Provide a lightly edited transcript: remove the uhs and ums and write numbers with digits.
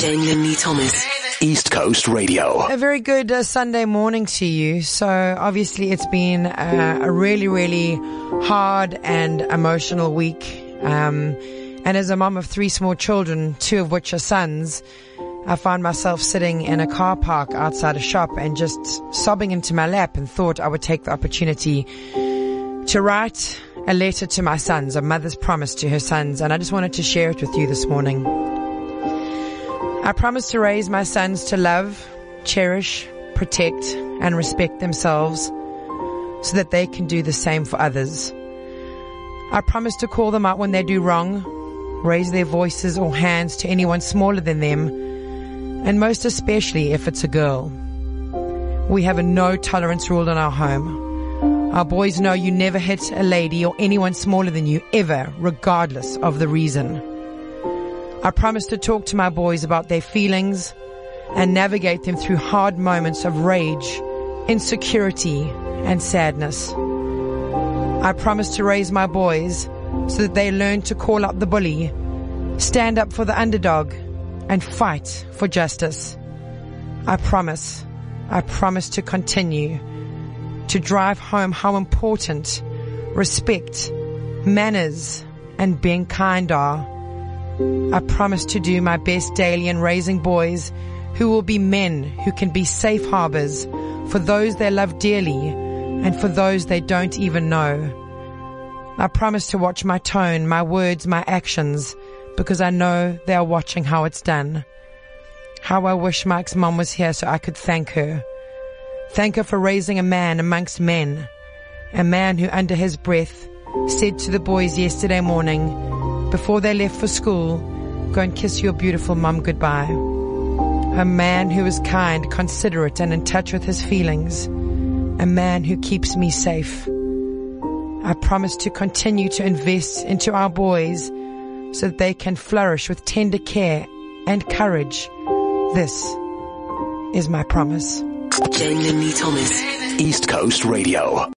Genuinely Thomas. East Coast Radio. A very good Sunday morning to you. So obviously it's been a really, really hard and emotional week. And as a mom of 3 small children, 2 of which are sons, I found myself sitting in a car park outside a shop and just sobbing into my lap, and thought I would take the opportunity to write a letter to my sons, a mother's promise to her sons, and I just wanted to share it with you this morning. I promise to raise my sons to love, cherish, protect, and respect themselves so that they can do the same for others. I promise to call them out when they do wrong, raise their voices or hands to anyone smaller than them, and most especially if it's a girl. We have a no tolerance rule in our home. Our boys know you never hit a lady or anyone smaller than you ever, regardless of the reason. I promise to talk to my boys about their feelings and navigate them through hard moments of rage, insecurity, and sadness. I promise to raise my boys so that they learn to call out the bully, stand up for the underdog, and fight for justice. I promise to continue to drive home how important respect, manners, and being kind are. I promise to do my best daily in raising boys who will be men who can be safe harbors for those they love dearly and for those they don't even know. I promise to watch my tone, my words, my actions, because I know they are watching how it's done. How I wish Mike's mom was here so I could thank her. Thank her for raising a man amongst men. A man who under his breath said to the boys yesterday morning, before they left for school, go and kiss your beautiful mum goodbye. A man who is kind, considerate, and in touch with his feelings. A man who keeps me safe. I promise to continue to invest into our boys so that they can flourish with tender care and courage. This is my promise. Genuinely Thomas. East Coast Radio.